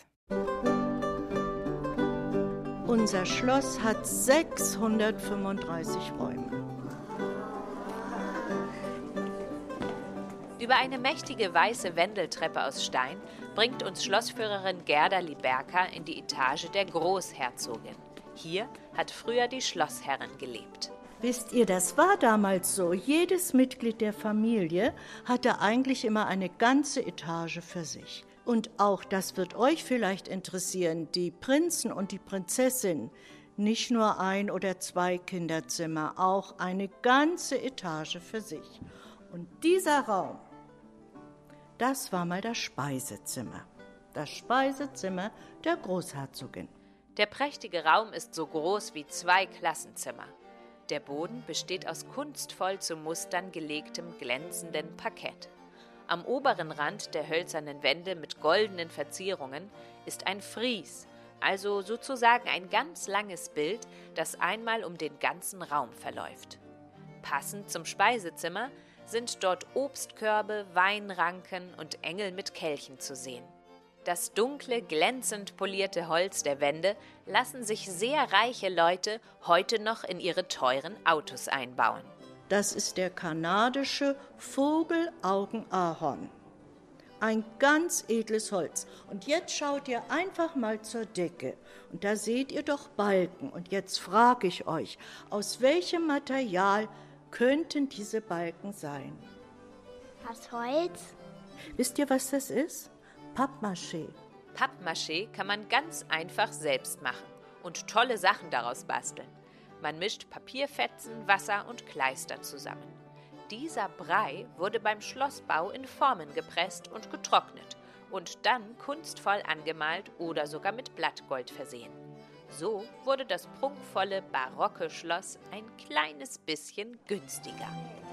[SPEAKER 15] Unser Schloss hat 635 Räume.
[SPEAKER 8] Über eine mächtige weiße Wendeltreppe aus Stein bringt uns Schlossführerin Gerda Liberka in die Etage der Großherzogin. Hier hat früher die Schlossherrin gelebt.
[SPEAKER 15] Wisst ihr, das war damals so. Jedes Mitglied der Familie hatte eigentlich immer eine ganze Etage für sich. Und auch, das wird euch vielleicht interessieren, die Prinzen und die Prinzessin, nicht nur 1 oder 2 Kinderzimmer, auch eine ganze Etage für sich. Und dieser Raum, Das war mal das Speisezimmer. Das Speisezimmer der Großherzogin.
[SPEAKER 8] Der prächtige Raum ist so groß wie 2 Klassenzimmer. Der Boden besteht aus kunstvoll zu Mustern gelegtem, glänzenden Parkett. Am oberen Rand der hölzernen Wände mit goldenen Verzierungen ist ein Fries, also sozusagen ein ganz langes Bild, das einmal um den ganzen Raum verläuft. Passend zum Speisezimmer sind dort Obstkörbe, Weinranken und Engel mit Kelchen zu sehen. Das dunkle, glänzend polierte Holz der Wände lassen sich sehr reiche Leute heute noch in ihre teuren Autos einbauen.
[SPEAKER 15] Das ist der kanadische Vogelaugenahorn. Ein ganz edles Holz. Und jetzt schaut ihr einfach mal zur Decke. Und da seht ihr doch Balken. Und jetzt frage ich euch, aus welchem Material könnten diese Balken sein?
[SPEAKER 5] Aus Holz?
[SPEAKER 15] Wisst ihr, was das ist? Pappmaché.
[SPEAKER 8] Pappmaché kann man ganz einfach selbst machen und tolle Sachen daraus basteln. Man mischt Papierfetzen, Wasser und Kleister zusammen. Dieser Brei wurde beim Schlossbau in Formen gepresst und getrocknet und dann kunstvoll angemalt oder sogar mit Blattgold versehen. So wurde das prunkvolle, barocke Schloss ein kleines bisschen günstiger.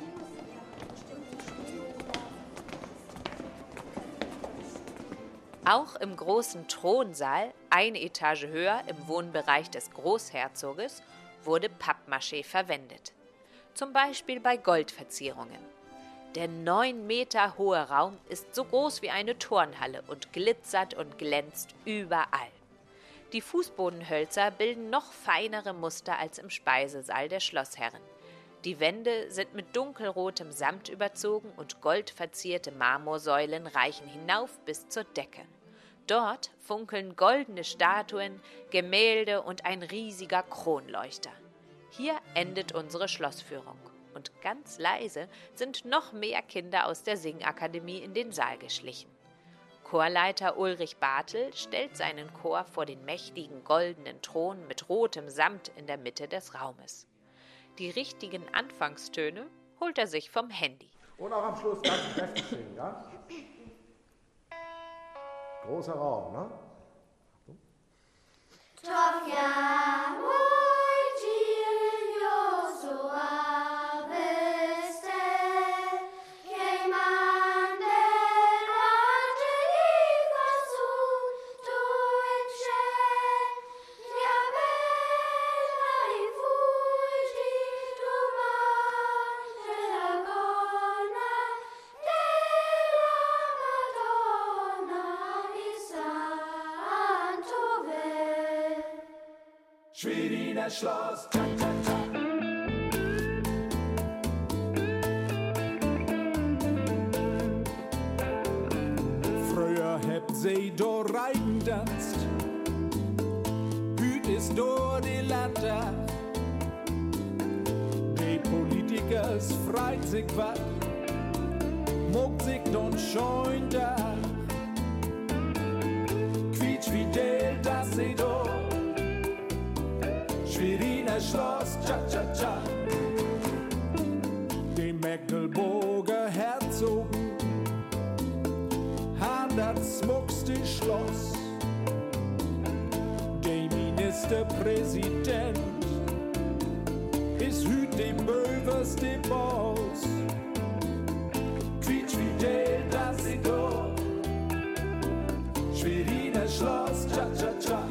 [SPEAKER 8] Auch im großen Thronsaal, eine Etage höher im Wohnbereich des Großherzoges, wurde Pappmaché verwendet. Zum Beispiel bei Goldverzierungen. Der 9 Meter hohe Raum ist so groß wie eine Turnhalle und glitzert und glänzt überall. Die Fußbodenhölzer bilden noch feinere Muster als im Speisesaal der Schlossherren. Die Wände sind mit dunkelrotem Samt überzogen und goldverzierte Marmorsäulen reichen hinauf bis zur Decke. Dort funkeln goldene Statuen, Gemälde und ein riesiger Kronleuchter. Hier endet unsere Schlossführung. Und ganz leise sind noch mehr Kinder aus der Singakademie in den Saal geschlichen. Chorleiter Ulrich Bartel stellt seinen Chor vor den mächtigen goldenen Thron mit rotem Samt in der Mitte des Raumes. Die richtigen Anfangstöne holt er sich vom Handy.
[SPEAKER 16] Und auch am Schluss ganz kräftig singen, ja? Großer Raum, ne?
[SPEAKER 7] Tofia,
[SPEAKER 11] Schweriner Schloss.
[SPEAKER 14] Früher hebt sie do Reigendanzt, hüt ist do die Landtag. Die Politikers freit sich wat, mogt sich don scheun da. Quietsch wie Del, das sie do. Schweriner Schloss, cha-cha-cha. Die Mecklenburger Herzogen haben das smuckste Schloss. Der Ministerpräsident ist hüt der böverste Boss. Quietsch wie Del, das sie do. Schweriner Schloss, cha-cha-cha.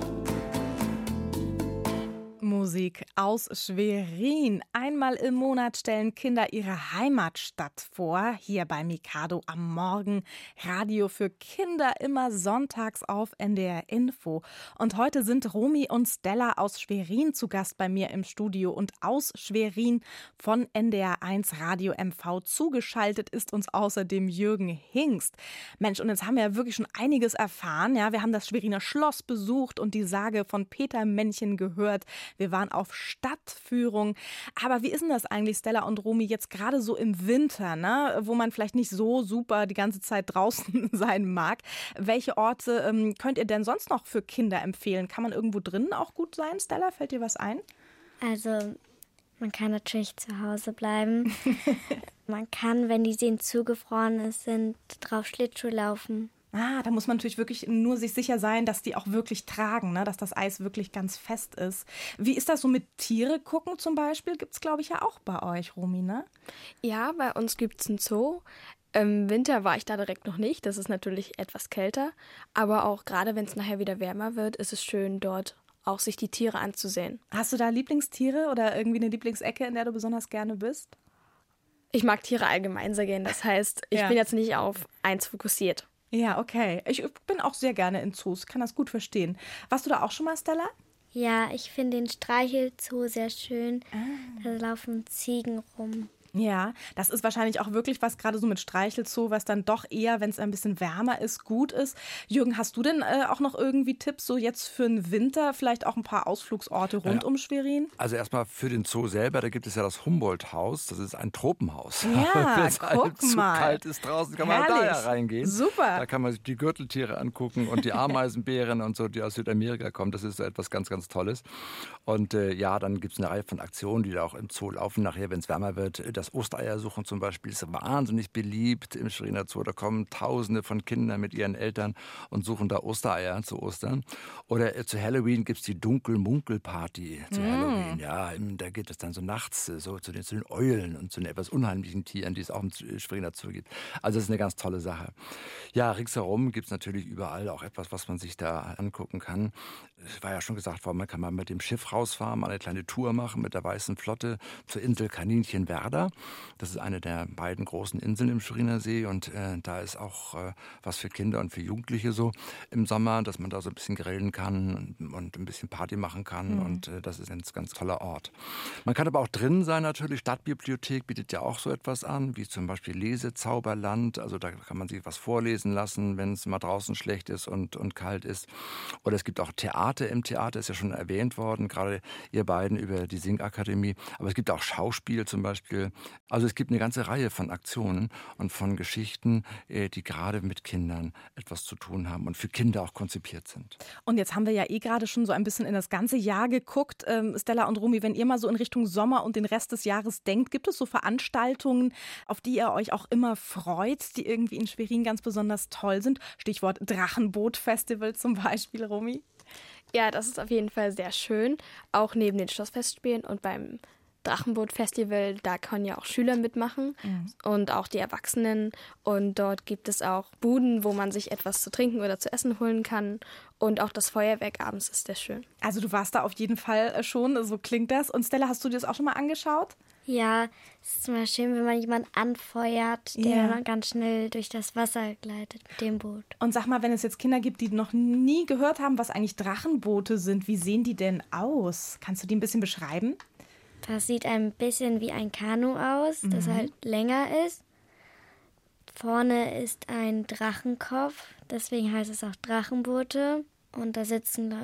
[SPEAKER 2] Musik aus Schwerin. Einmal im Monat stellen Kinder ihre Heimatstadt vor. Hier bei Mikado am Morgen. Radio für Kinder immer sonntags auf NDR Info. Und heute sind Romy und Stella aus Schwerin zu Gast bei mir im Studio. Und aus Schwerin von NDR1 Radio MV zugeschaltet ist uns außerdem Jürgen Hingst. Mensch, und jetzt haben wir ja wirklich schon einiges erfahren. Ja, wir haben das Schweriner Schloss besucht und die Sage von Peter Männchen gehört. Wir waren auf Stadtführung. Aber wie ist denn das eigentlich, Stella und Romy, jetzt gerade so im Winter, ne, wo man vielleicht nicht so super die ganze Zeit draußen sein mag? Welche Orte könnt ihr denn sonst noch für Kinder empfehlen? Kann man irgendwo drinnen auch gut sein? Stella, fällt dir was ein?
[SPEAKER 5] Also Man kann natürlich zu Hause bleiben. Man kann, wenn die Seen zugefroren sind, drauf Schlittschuh laufen.
[SPEAKER 2] Da muss man natürlich wirklich nur sich sicher sein, dass die auch wirklich tragen, ne? Dass das Eis wirklich ganz fest ist. Wie ist das so mit Tiere gucken zum Beispiel? Gibt es, glaube ich, ja auch bei euch, Romy, ne?
[SPEAKER 4] Ja, bei uns gibt es einen Zoo. Im Winter war ich da direkt noch nicht. Das ist natürlich etwas kälter. Aber auch gerade, wenn es nachher wieder wärmer wird, ist es schön, dort auch sich die Tiere anzusehen.
[SPEAKER 2] Hast du da Lieblingstiere oder irgendwie eine Lieblingsecke, in der du besonders gerne bist?
[SPEAKER 4] Ich mag Tiere allgemein sehr gerne. Das heißt, ich bin jetzt nicht auf eins fokussiert.
[SPEAKER 2] Ja, okay. Ich bin auch sehr gerne in Zoos, kann das gut verstehen. Warst du da auch schon mal, Stella?
[SPEAKER 5] Ja, ich finde den Streichelzoo sehr schön. Da laufen Ziegen rum.
[SPEAKER 2] Ja, das ist wahrscheinlich auch wirklich was, gerade so mit Streichelzoo, was dann doch eher, wenn es ein bisschen wärmer ist, gut ist. Jürgen, hast du denn auch noch irgendwie Tipps, so jetzt für den Winter, vielleicht auch ein paar Ausflugsorte rund um Schwerin?
[SPEAKER 10] Also erstmal für den Zoo selber, da gibt es ja das Humboldt-Haus, das ist ein Tropenhaus.
[SPEAKER 2] Ja,
[SPEAKER 10] wenn es
[SPEAKER 2] guck
[SPEAKER 10] zu
[SPEAKER 2] mal.
[SPEAKER 10] kalt ist draußen, kann man da ja reingehen.
[SPEAKER 2] Super.
[SPEAKER 10] Da kann man sich die Gürteltiere angucken und die Ameisenbären und so, die aus Südamerika kommen. Das ist so etwas ganz, ganz Tolles. Und dann gibt es eine Reihe von Aktionen, die da auch im Zoo laufen. Nachher, wenn es wärmer wird, das Ostereiersuchen zum Beispiel ist wahnsinnig beliebt im Schweriner Zoo. Da kommen Tausende von Kindern mit ihren Eltern und suchen da Ostereier zu Ostern. Oder zu Halloween gibt es die Dunkel-Munkel-Party zu Halloween. Ja, da geht es dann so nachts so zu den Eulen und zu den etwas unheimlichen Tieren, die es auch im Schweriner Zoo gibt. Also das ist eine ganz tolle Sache. Ja, ringsherum gibt es natürlich überall auch etwas, was man sich da angucken kann. Es war ja schon gesagt worden, man kann mal mit dem Schiff rausfahren, mal eine kleine Tour machen mit der Weißen Flotte zur Insel Kaninchenwerder. Das ist eine der beiden großen Inseln im Schweriner See und da ist auch was für Kinder und für Jugendliche so im Sommer, dass man da so ein bisschen grillen kann und ein bisschen Party machen kann und das ist ein ganz, ganz toller Ort. Man kann aber auch drin sein natürlich, Stadtbibliothek bietet ja auch so etwas an, wie zum Beispiel Lesezauberland, also da kann man sich was vorlesen lassen, wenn es mal draußen schlecht ist und kalt ist. Oder es gibt auch Theater im Theater, ist ja schon erwähnt worden, gerade ihr beiden über die Singakademie, aber es gibt auch Schauspiel zum Beispiel. Also es gibt eine ganze Reihe von Aktionen und von Geschichten, die gerade mit Kindern etwas zu tun haben und für Kinder auch konzipiert sind.
[SPEAKER 2] Und jetzt haben wir ja gerade schon so ein bisschen in das ganze Jahr geguckt. Stella und Romy, wenn ihr mal so in Richtung Sommer und den Rest des Jahres denkt, gibt es so Veranstaltungen, auf die ihr euch auch immer freut, die irgendwie in Schwerin ganz besonders toll sind? Stichwort Drachenboot-Festival zum Beispiel, Romy.
[SPEAKER 4] Ja, das ist auf jeden Fall sehr schön, auch neben den Schlossfestspielen und beim Drachenboot-Festival, da können ja auch Schüler mitmachen und auch die Erwachsenen. Und dort gibt es auch Buden, wo man sich etwas zu trinken oder zu essen holen kann. Und auch das Feuerwerk abends ist sehr schön.
[SPEAKER 2] Also du warst da auf jeden Fall schon, so klingt das. Und Stella, hast du dir das auch schon mal angeschaut?
[SPEAKER 5] Ja, es ist immer schön, wenn man jemanden anfeuert, der dann ganz schnell durch das Wasser gleitet mit dem Boot.
[SPEAKER 2] Und sag mal, wenn es jetzt Kinder gibt, die noch nie gehört haben, was eigentlich Drachenboote sind, wie sehen die denn aus? Kannst du die ein bisschen beschreiben?
[SPEAKER 5] Das sieht ein bisschen wie ein Kanu aus, das halt länger ist. Vorne ist ein Drachenkopf, deswegen heißt es auch Drachenboote. Und da sitzen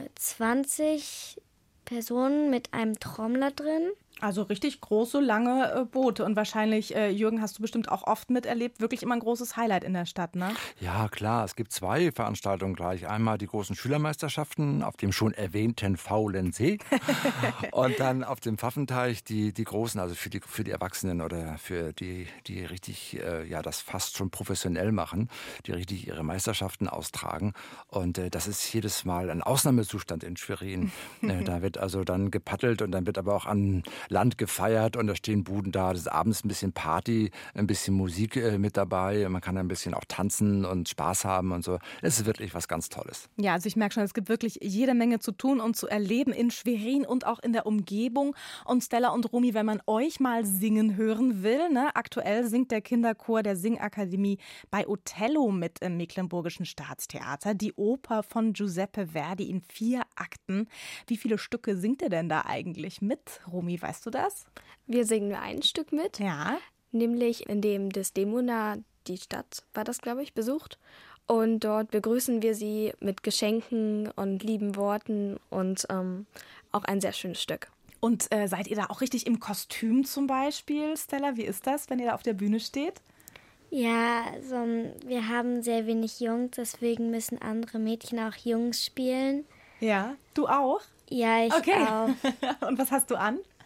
[SPEAKER 5] 20 Personen mit einem Trommler drin.
[SPEAKER 2] Also richtig große, lange Boote. Und wahrscheinlich, Jürgen, hast du bestimmt auch oft miterlebt, wirklich immer ein großes Highlight in der Stadt, ne?
[SPEAKER 10] Ja, klar. Es gibt zwei Veranstaltungen gleich. Einmal die großen Schülermeisterschaften auf dem schon erwähnten faulen See und dann auf dem Pfaffenteich die großen, also für die Erwachsenen oder für die richtig das fast schon professionell machen, die richtig ihre Meisterschaften austragen. Und das ist jedes Mal ein Ausnahmezustand in Schwerin. Da wird also dann gepaddelt und dann wird aber auch an Land gefeiert und da stehen Buden da. Das ist abends ein bisschen Party, ein bisschen Musik mit dabei. Man kann ein bisschen auch tanzen und Spaß haben und so. Es ist wirklich was ganz Tolles.
[SPEAKER 2] Ja, also ich merke schon, es gibt wirklich jede Menge zu tun und zu erleben in Schwerin und auch in der Umgebung. Und Stella und Romy, wenn man euch mal singen hören will, ne? Aktuell singt der Kinderchor der Singakademie bei Othello mit im Mecklenburgischen Staatstheater. Die Oper von Giuseppe Verdi in 4 Akten. Wie viele Stücke singt ihr denn da eigentlich mit, Romy? Weißt du das?
[SPEAKER 4] Wir singen nur ein Stück mit.
[SPEAKER 2] Ja.
[SPEAKER 4] Nämlich in dem Desdemona die Stadt, war das, glaube ich, besucht. Und dort begrüßen wir sie mit Geschenken und lieben Worten und auch ein sehr schönes Stück.
[SPEAKER 2] Und seid ihr da auch richtig im Kostüm zum Beispiel, Stella? Wie ist das, wenn ihr da auf der Bühne steht?
[SPEAKER 5] Ja, wir haben sehr wenig Jungs, deswegen müssen andere Mädchen auch Jungs spielen.
[SPEAKER 2] Ja, du auch?
[SPEAKER 5] Ja, ich auch.
[SPEAKER 2] Und was hast du an?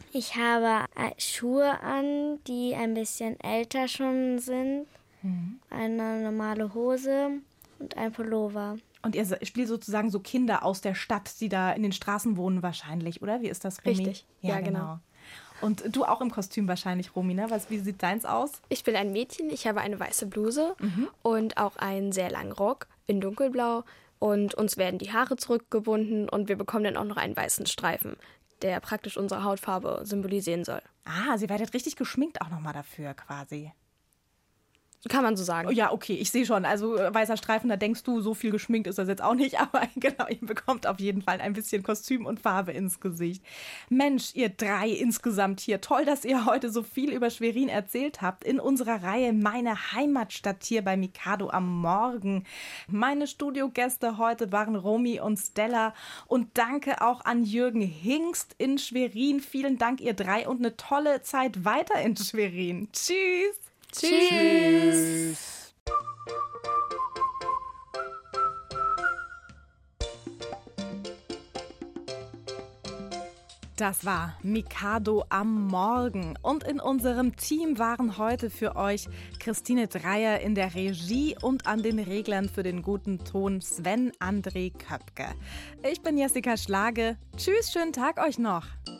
[SPEAKER 13] Ich habe Schuhe an, die ein bisschen älter schon sind. Eine normale Hose und ein Pullover.
[SPEAKER 2] Und ihr spielt sozusagen so Kinder aus der Stadt, die da in den Straßen wohnen wahrscheinlich, oder? Wie ist das, Remi?
[SPEAKER 4] Richtig, ja, genau.
[SPEAKER 2] Und du auch im Kostüm wahrscheinlich, Romina. Wie sieht deins aus?
[SPEAKER 4] Ich bin ein Mädchen, ich habe eine weiße Bluse und auch einen sehr langen Rock in dunkelblau. Und uns werden die Haare zurückgebunden und wir bekommen dann auch noch einen weißen Streifen, der praktisch unsere Hautfarbe symbolisieren soll.
[SPEAKER 2] Ah, sie werdet richtig geschminkt auch nochmal dafür quasi.
[SPEAKER 4] Kann man so sagen.
[SPEAKER 2] Ja, okay, ich sehe schon. Also weißer Streifen, da denkst du, so viel geschminkt ist das jetzt auch nicht. Aber genau, ihr bekommt auf jeden Fall ein bisschen Kostüm und Farbe ins Gesicht. Mensch, ihr 3 insgesamt hier. Toll, dass ihr heute so viel über Schwerin erzählt habt. In unserer Reihe Meine Heimatstadt hier bei Mikado am Morgen. Meine Studiogäste heute waren Romy und Stella. Und danke auch an Jürgen Hingst in Schwerin. Vielen Dank, ihr 3, und eine tolle Zeit weiter in Schwerin. Tschüss.
[SPEAKER 4] Tschüss.
[SPEAKER 2] Das war Mikado am Morgen. Und in unserem Team waren heute für euch Christine Dreier in der Regie und an den Reglern für den guten Ton Sven André Köpke. Ich bin Jessica Schlage. Tschüss, schönen Tag euch noch.